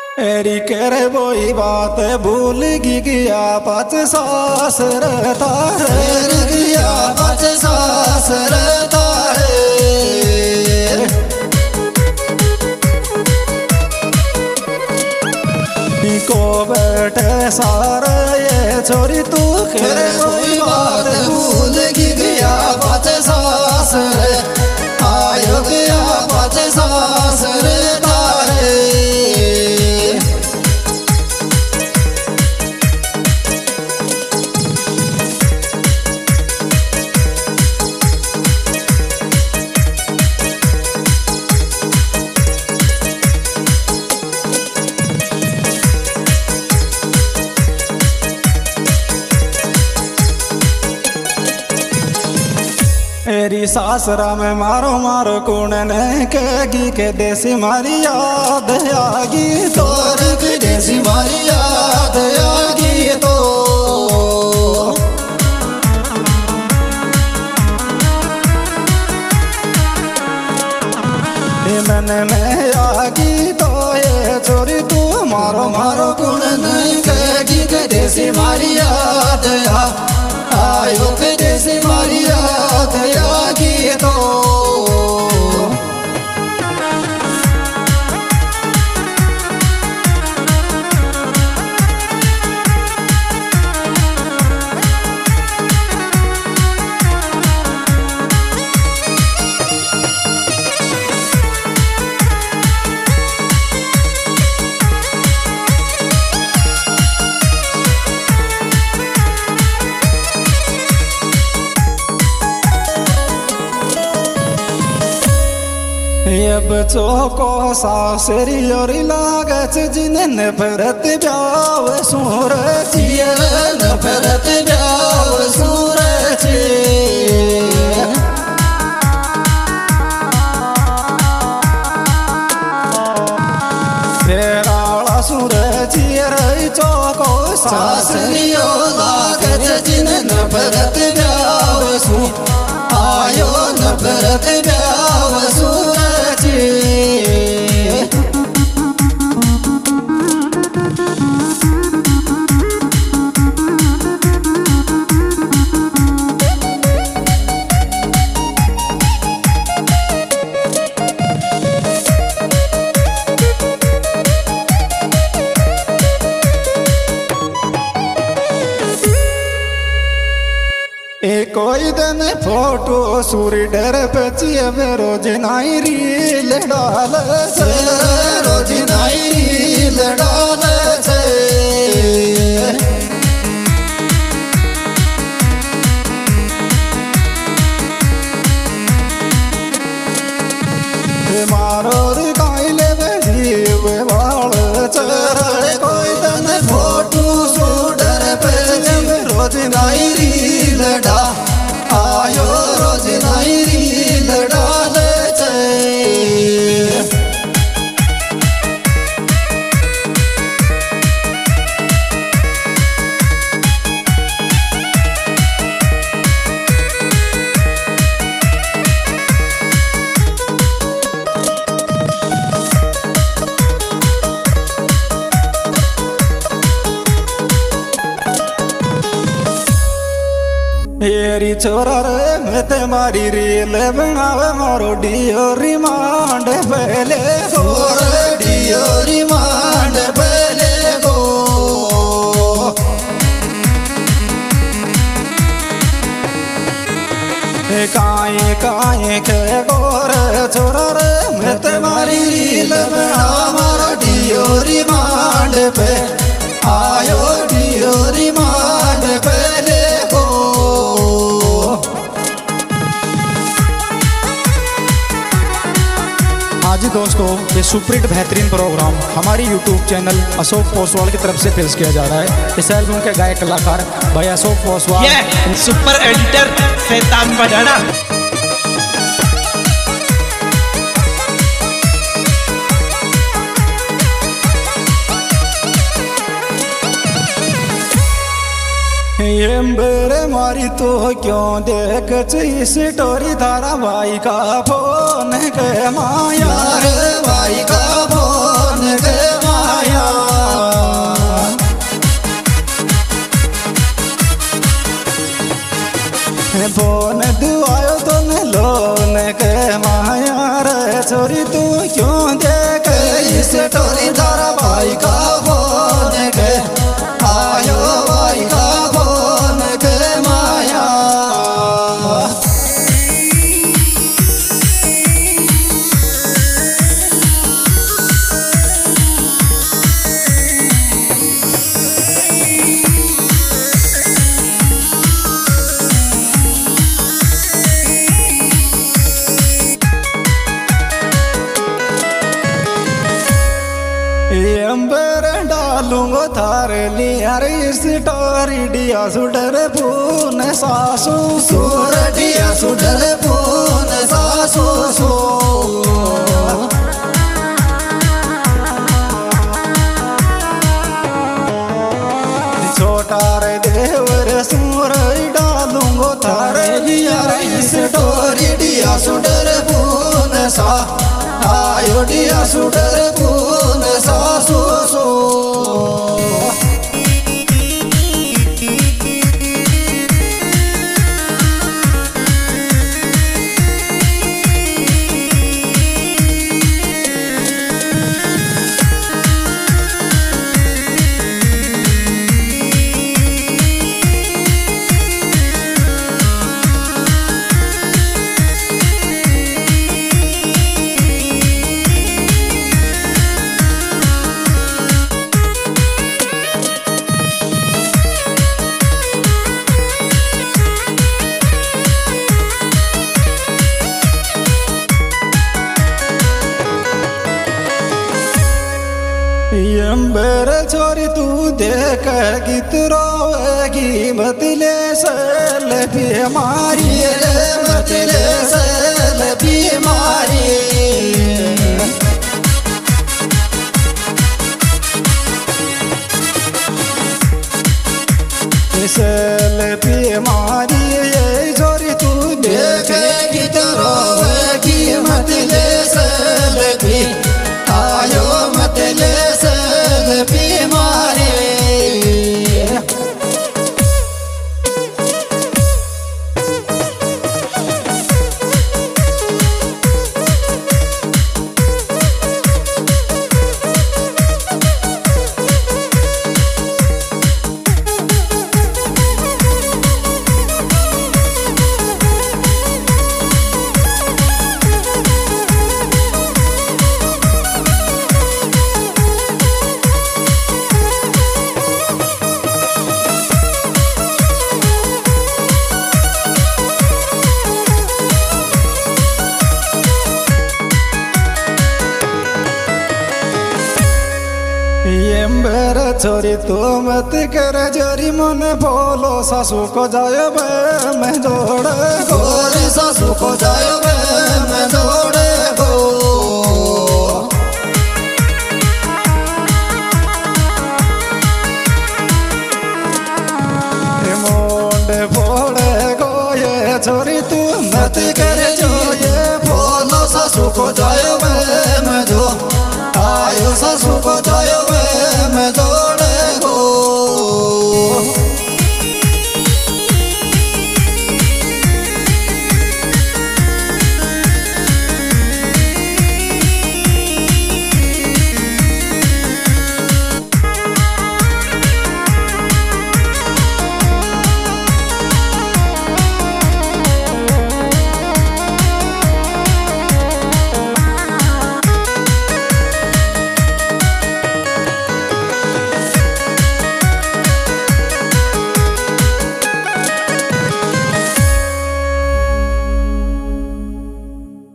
एरी करे वही बात भूल गया पाँच सासर तारे गया पाँच सासर तारे को बैठे सारे ये छोरी तू करे वही बात भूल गया पाँच सासर आयो गया पाँच सासर तारे मेरी सासरा में मारो मारो कौन ने कहेगी के देसी मारी याद आगी तोर की देसी मारी याद आगी तो मैंने में आगी तो ये चोरी तू मारो मारो कौन नहीं कहेगी के देसी मारी याद आयो के देसी मारी याद आगी तो बच्चों को सासरी और लागत जिन्हें भरत ब्याव सूरज भरत ब्याव सूरज तेरा सूरज रही चौको सासरी और लागत जिन्हें भरत ब्याव सू आयो न भरत ब्याव सूरज कोई दिन फोटो सूरी डर पचिए में रोज नाई रील डाल रोज नाई रील डाल मारो गाइले जीव बाल चर कोई दिन फोटो सूडर पचिए में रोज नाई रील डाल आयो रोज नाई रील डाल मेरी छोरा रे मैं ते मारी रील बनावे मारो डियो रिमांड पहले गो डियो रिमांड पहले गो काए काए के गोर छोरा रे मैं ते मारी रील बना मारो डियो रिमांड पे आयो डियो रिमांड पहले गो आज दोस्तों ये सुपरहिट बेहतरीन प्रोग्राम हमारी YouTube चैनल अशोक पोसवाल की तरफ से पेश किया जा रहा है। इस एल्बम के गायक कलाकार भाई अशोक पोसवाल, सुपर एडिटर शैतान बजाना। ये मेरे मारी तो क्यों देख स्टोरी धारा भाई का फोन के माया रे भाई का फोन के माया छोरी तारा भाई का फोन के आयो भाई का फोन के माया अंबर डालूंगो थारे लिया स्टोरी डिया सुडर पून सासू सुर डिया सुडर पून सासू सो छोटा रे देवर सुर डालूंगो थारे लिया स्टोरी डिया सुडर पून सा आयो डिया सुडर पून सासू सो अंबर छोरी तू देख गीत रोएगी मतले सल बीमारी रे मतले सल बीमारी सल बीमारी ये छोरी तू देख गीत रोएगी मतले सल भी आयो मतले सल बीमारी अंबर छोरी तू मत कर जोरी मन बोलो सासू को जायो बे मैं जोड़े गोरे सासू को जायो बे मैं जोड़े गो मोंडे फोड़े गो ये छोरी तू मत कर जो ये बोलो सासू को जायो बे मैं जो आयो सासू को जायो बे